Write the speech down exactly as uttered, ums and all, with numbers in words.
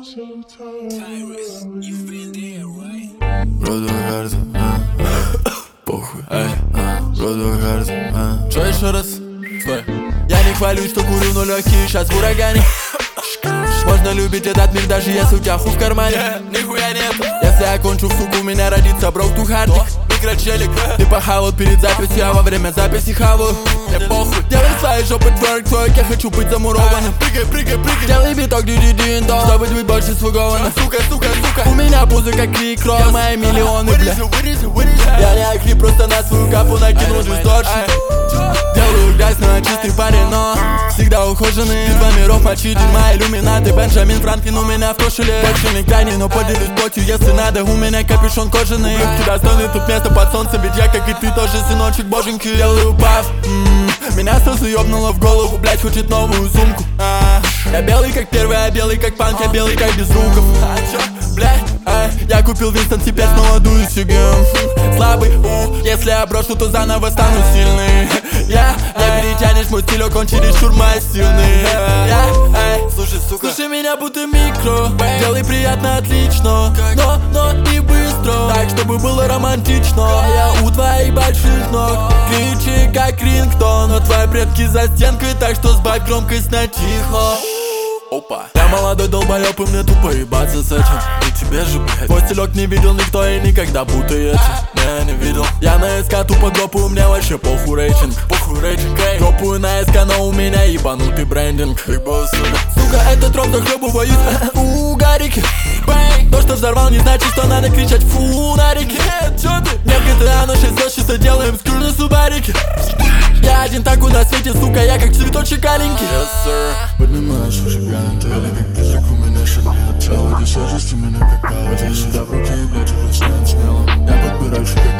Роду гарду, а, а, похуй, эй, а, роду гарду, а. Что еще раз? Стой. Я не хвалюсь, что курю, но легкие сейчас в урагане. Можно любить этот мир, даже если у тебя хуй в кармане. Нихуя нет. Если я кончу в суку, у меня родится брок тухартик. Микрочелик. Ты похавал перед записью, а во время записи хаваю. Мне похуй. Делай своей жопы тверк, твой, я хочу быть замурованным. Прыгай, прыгай, прыгай. Делай биток, ди-ди-дин-дон, чтобы быть больше свуговано. Сука, сука, сука. У меня пузо как крик, кровь, мои миллионы, бля. Я не акри, просто на свою капу накинул дисторшн. Делаю грязь, но я чистый парень, но всегда ухоженный. Два миров мочи, дерьма, иллюминаты. Бенджамин Франклин у меня в кошеле. Больше не крайний, но поделюсь плотью, если надо. У меня капюшон кожаный. Легкий достойный, тут место под солнцем. Ведь я, как и ты, тоже сыночек боженьки. Делаю паф, м-м, меня сразу ёбнуло в голову. Блять, хочет новую сумку. а, Я белый как первый, а белый как панк. Я белый как Безруков. А чё, блять, а, я купил Винстон, теперь снова дую сигем. Слабый, у, если я брошу, то заново стану сильный. Я, не перетянешь мой стилек, он чересчур массивный. Я, эй, слушай, сука, слушай меня будто микро. Делай приятно, отлично, но, но и быстро, так, чтобы было романтично. Я у твоих больших ног, кричи как рингтон. Но твои предки за стенкой, так что сбавь громкость на тихо. Опа. Я молодой долбоёб, и мне тупо ебаться с этим. И тебе же, блядь, твой стилек не видел никто и никогда путаете. Не, не видел. Я на СК тупо дропаю, у меня вообще похуй рейтинг. Похуй рейтинг, эй. Дропаю на СК, но у меня ебанутый брендинг. Сука, этот троп захлебываюсь у гарики. Бэй. То, что взорвал, не значит, что надо кричать фу на реке. Нет, чё ты? Нет, джи ти эй, но шесть звезд чисто делаем скрю на субарики. Я один такой на свете, сука, я как цветочек аленький. Yes, sir. Поднимаешь шаган, ты как призрак, у меня шагнет тело. Ты садишься меня как палец, я сюда в руки, блядь, уже снять смело. Я подбираю шаган.